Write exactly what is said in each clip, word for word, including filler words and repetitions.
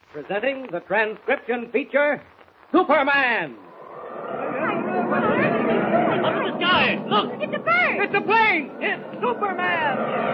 Presenting the transcription feature, Superman! Up in the sky! Look! It's a bird! It's a plane! It's Superman!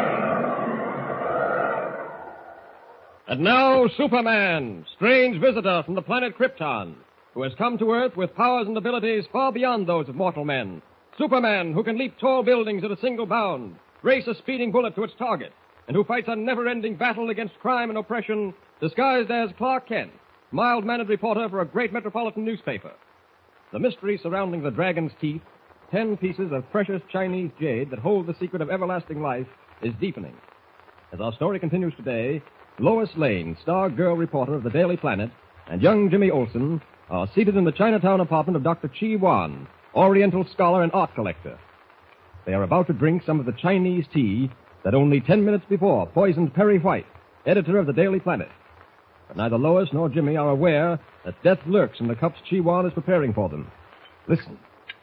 And now, Superman, strange visitor from the planet Krypton, who has come to Earth with powers and abilities far beyond those of mortal men. Superman, who can leap tall buildings at a single bound, race a speeding bullet to its target, and who fights a never-ending battle against crime and oppression, disguised as Clark Kent, mild-mannered reporter for a great metropolitan newspaper. The mystery surrounding the dragon's teeth, ten pieces of precious Chinese jade that hold the secret of everlasting life, is deepening. As our story continues today, Lois Lane, star girl reporter of the Daily Planet, and young Jimmy Olsen are seated in the Chinatown apartment of Doctor Chi Wan, Oriental scholar and art collector. They are about to drink some of the Chinese tea that only ten minutes before poisoned Perry White, editor of the Daily Planet. But neither Lois nor Jimmy are aware that death lurks in the cups Chi Wan is preparing for them. Listen.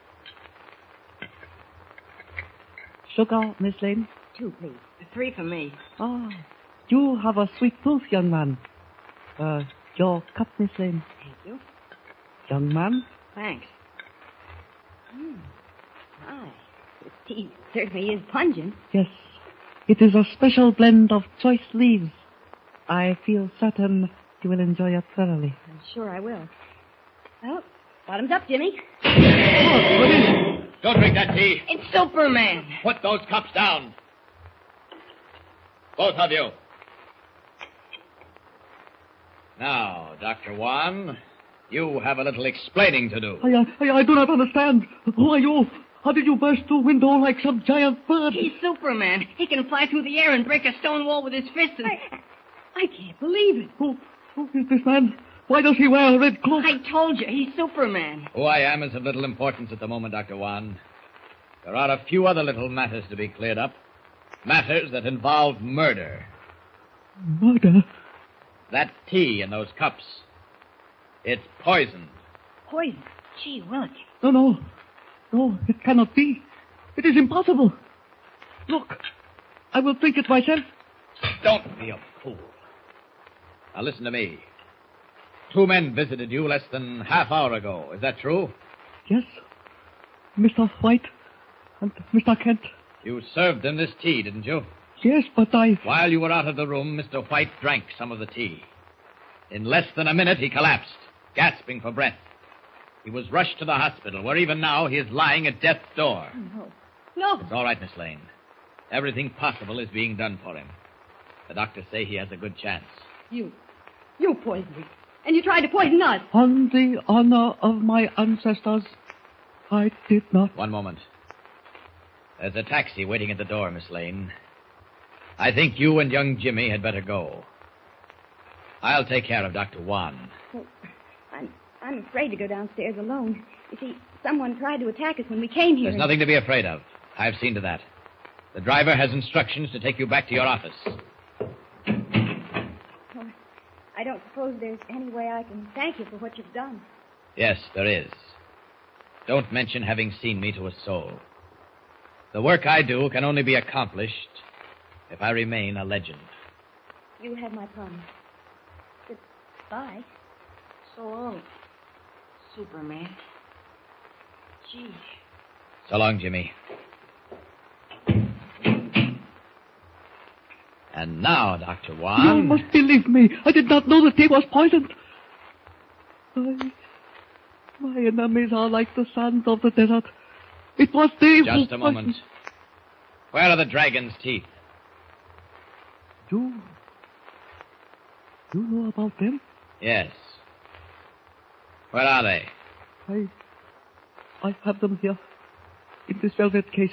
Sugar, Miss Lane? Two, please. Three for me. Ah, you have a sweet tooth, young man. Uh, your cup, Miss Lane. Thank you. Young man? Thanks. Hmm. My, this tea certainly is pungent. Yes. It is a special blend of choice leaves. I feel certain you will enjoy it thoroughly. I'm sure I will. Well, bottoms up, Jimmy. Oh, what is it? Don't drink that tea. It's Superman. Put those cups down. Both of you. Now, Doctor Wan, you have a little explaining to do. I, I, I do not understand. Who are you? How did you burst through a window like some giant bird? He's Superman. He can fly through the air and break a stone wall with his fist. And... I, I can't believe it. Who, who is this man? Why does he wear a red cloak? I told you, he's Superman. Who I am is of little importance at the moment, Doctor Wan. There are a few other little matters to be cleared up. Matters that involve murder. Murder? That tea in those cups. It's poisoned. Poison? Gee, Willick. No, no. No, it cannot be. It is impossible. Look, I will drink it myself. Don't be a fool. Now listen to me. Two men visited you less than half hour ago. Is that true? Yes. Mister White and Mister Kent. You served them this tea, didn't you? Yes, but I... While you were out of the room, Mister White drank some of the tea. In less than a minute, he collapsed, gasping for breath. He was rushed to the hospital, where even now he is lying at death's door. No. No. It's all right, Miss Lane. Everything possible is being done for him. The doctors say he has a good chance. You. You poisoned me. And you tried to poison us. On the honor of my ancestors, I did not. One moment. There's a taxi waiting at the door, Miss Lane. I think you and young Jimmy had better go. I'll take care of Doctor Wan. Well, I'm, I'm afraid to go downstairs alone. You see, someone tried to attack us when we came here. There's nothing to be afraid of. I've seen to that. The driver has instructions to take you back to your office. Well, I don't suppose there's any way I can thank you for what you've done. Yes, there is. Don't mention having seen me to a soul. The work I do can only be accomplished if I remain a legend. You have my promise. Goodbye. So long, Superman. Gee. So long, Jimmy. And now, Doctor Wan... You must believe me. I did not know the tea was poisoned. I, my enemies are like the sands of the desert. It was they who... Just a moment. Where are the dragon's teeth? You... You know about them? Yes. Where are they? I... I have them here. In this velvet case.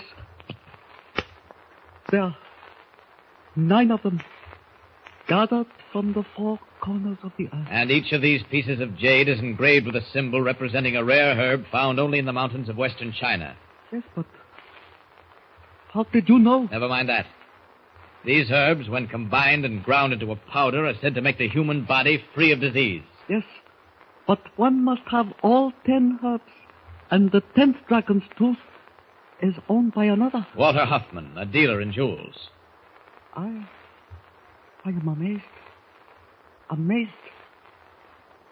There. Nine of them. Gathered from the four corners of the earth. And each of these pieces of jade is engraved with a symbol representing a rare herb found only in the mountains of western China. Yes, but... How did you know? Never mind that. These herbs, when combined and ground into a powder, are said to make the human body free of disease. Yes, but one must have all ten herbs, and the tenth dragon's tooth is owned by another. Walter Huffman, a dealer in jewels. I... I am amazed. Amazed.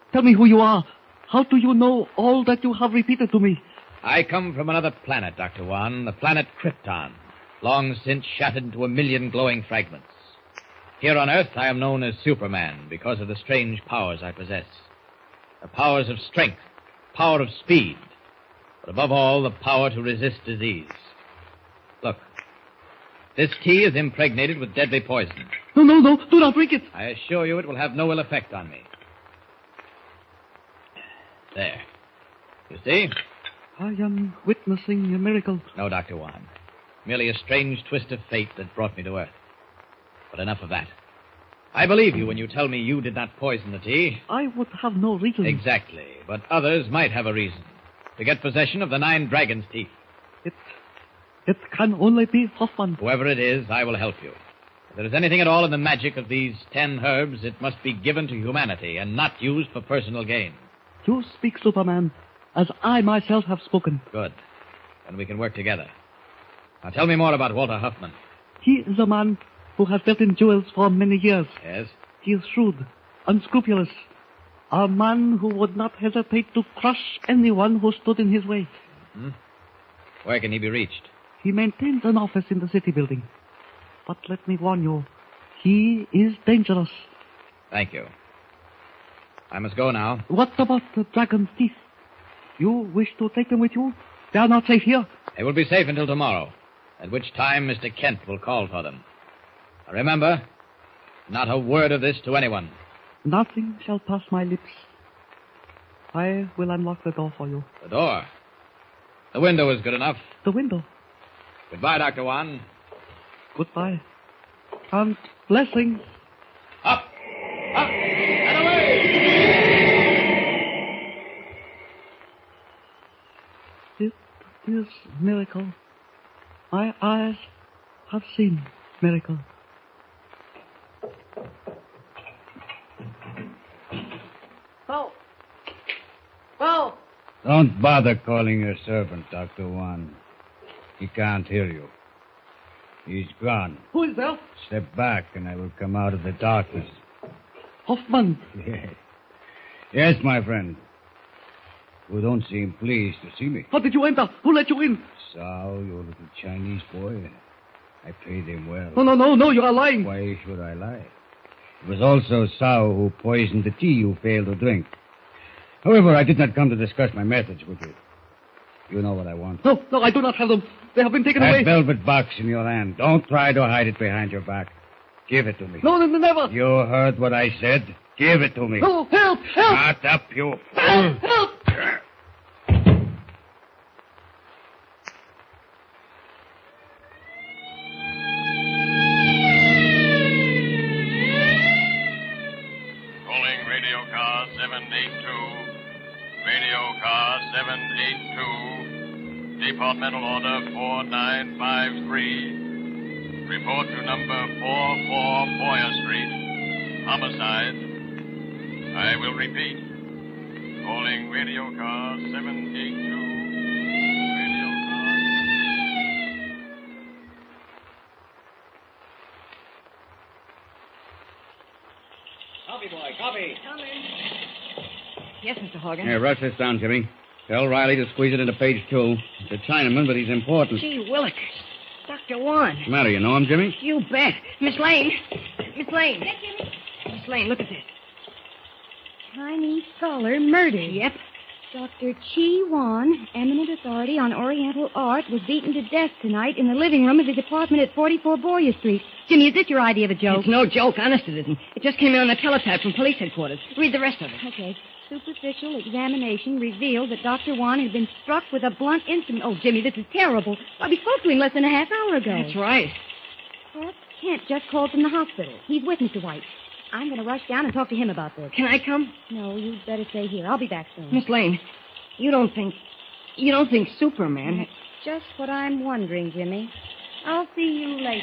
Tell me who you are. How do you know all that you have repeated to me? I come from another planet, Doctor Wan, the planet Krypton, long since shattered into a million glowing fragments. Here on Earth, I am known as Superman because of the strange powers I possess. The powers of strength, power of speed, but above all, the power to resist disease. Look, this tea is impregnated with deadly poison. No, no, no, do not drink it. I assure you it will have no ill effect on me. There. You see? I am witnessing a miracle. No, Doctor Wan. Merely a strange twist of fate that brought me to Earth. But enough of that. I believe you when you tell me you did not poison the tea. I would have no reason. Exactly. But others might have a reason. To get possession of the nine dragons' teeth. It... it can only be Hoffman. Whoever it is, I will help you. If there is anything at all in the magic of these ten herbs, it must be given to humanity and not used for personal gain. You speak, Superman, as I myself have spoken. Good. Then we can work together. Now tell me more about Walter Huffman. He is a man who has dealt in jewels for many years. Yes? He is shrewd, unscrupulous. A man who would not hesitate to crush anyone who stood in his way. Hmm? Where can he be reached? He maintains an office in the city building. But let me warn you, he is dangerous. Thank you. I must go now. What about the dragon's teeth? You wish to take them with you? They are not safe here. They will be safe until tomorrow, at which time Mister Kent will call for them. Now remember, not a word of this to anyone. Nothing shall pass my lips. I will unlock the door for you. The door? The window is good enough. The window? Goodbye, Doctor Wan. Goodbye. And blessings. Up! Up! And away! It is miracle. My eyes have seen miracle. Bo! Bo! Don't bother calling your servant, Doctor Wan. He can't hear you. He's gone. Who is there? Step back and I will come out of the darkness. Hoffman. Yes. Yes, my friend. You don't seem pleased to see me. How did you enter? Who let you in? Sao, your little Chinese boy. I paid him well. No, no, no, no, you are lying. Why should I lie? It was also Sao who poisoned the tea you failed to drink. However, I did not come to discuss my methods with you. You know what I want. No, no, I do not have them. They have been taken That away. velvet box in your hand. Don't try to hide it behind your back. Give it to me. No, no, no, never. You heard what I said. Give it to me. No, help, help. Shut up, you Help, fool. help. Calling radio car seven eight two. Radio car seven eight two. Departmental order four nine five three. Report to number four four Boyer Street. Homicide. I will repeat. Calling radio car seven eight two. Radio car... Copy, boy, copy. Yes, Mister Horgan. Here, rush this down, Jimmy. Tell Riley to squeeze it into page two. It's a Chinaman, but he's important. Gee, Willick. Doctor Wan. What's the matter? You know him, Jimmy? You bet. Miss Lane. Miss Lane. Miss Lane, look at this. Chinese scholar murdered. Yep. Doctor Chi Wan, eminent authority on Oriental art, was beaten to death tonight in the living room of his apartment at forty-four Boyer Street. Jimmy, is this your idea of a joke? It's no joke. Honest, it isn't. It just came in on the teletype from police headquarters. Read the rest of it. Okay. Superficial examination revealed that Doctor Wan had been struck with a blunt instrument. Oh, Jimmy, this is terrible. Why, we spoke to him less than a half hour ago. That's right. Perhaps Kent just called from the hospital. He's with Mister White. I'm going to rush down and talk to him about this. Can I come? No, you'd better stay here. I'll be back soon. Miss Lane, you don't think... You don't think Superman... That's just what I'm wondering, Jimmy. I'll see you later.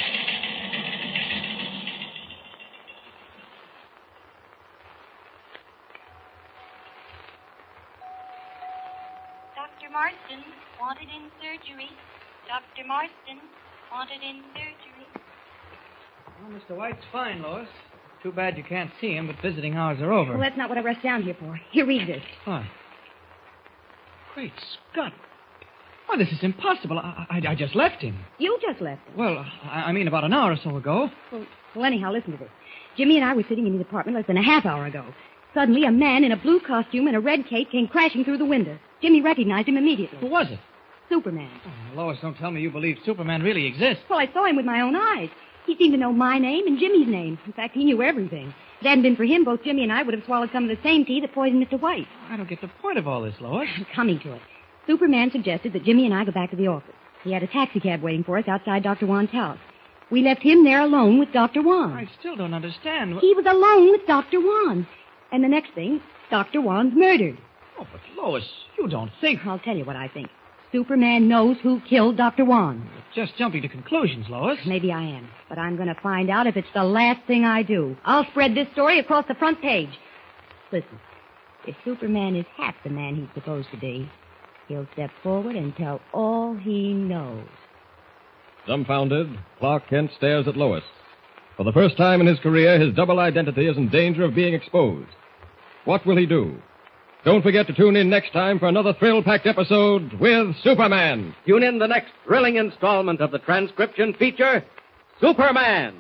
Doctor Marston, wanted in surgery. Doctor Marston, wanted in surgery. Well, Mister White's fine, Lois. Too bad you can't see him, but visiting hours are over. Well, that's not what I rushed down here for. Here, read this. What? Great Scott. Why, this is impossible. I, I, I just left him. You just left him. Well, I, I mean about an hour or so ago. Well, well, anyhow, listen to this. Jimmy and I were sitting in his apartment less than a half hour ago. Suddenly, a man in a blue costume and a red cape came crashing through the window. Jimmy recognized him immediately. Who was it? Superman. Oh, Lois, don't tell me you believe Superman really exists. Well, I saw him with my own eyes. He seemed to know my name and Jimmy's name. In fact, he knew everything. If it hadn't been for him, both Jimmy and I would have swallowed some of the same tea that poisoned Mister White. I don't get the point of all this, Lois. I'm coming to it. Superman suggested that Jimmy and I go back to the office. He had a taxicab waiting for us outside Doctor Wan's house. We left him there alone with Doctor Wan. I still don't understand. He was alone with Doctor Wan. And the next thing, Doctor Wan's murdered. Oh, but Lois, you don't think... I'll tell you what I think. Superman knows who killed Doctor Wan. You're just jumping to conclusions, Lois. Maybe I am, but I'm going to find out if it's the last thing I do. I'll spread this story across the front page. Listen, if Superman is half the man he's supposed to be, he'll step forward and tell all he knows. Dumbfounded, Clark Kent stares at Lois. For the first time in his career, his double identity is in danger of being exposed. What will he do? Don't forget to tune in next time for another thrill-packed episode with Superman. Tune in the next thrilling installment of the transcription feature, Superman.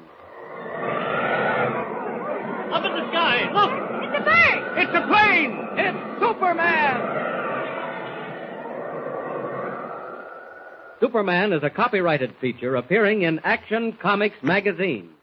Up in the sky. Look. It's a bird! It's a plane! It's Superman! Superman is a copyrighted feature appearing in Action Comics magazine.